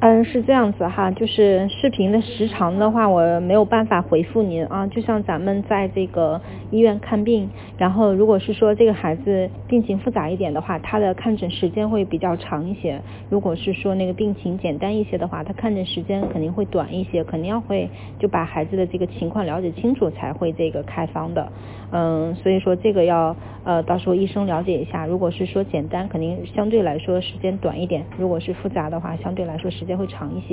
是这样子哈，就是视频的时长的话，我没有办法回复您啊。就像咱们在这个医院看病，然后如果是说这个孩子病情复杂一点的话，他的看诊时间会比较长一些；如果是说那个病情简单一些的话，他看诊时间肯定会短一些，肯定要会就把孩子的这个情况了解清楚才会这个开方的。所以说这个要到时候医生了解一下。如果是说简单，肯定相对来说时间短一点；如果是复杂的话，相对来说时间会长一些。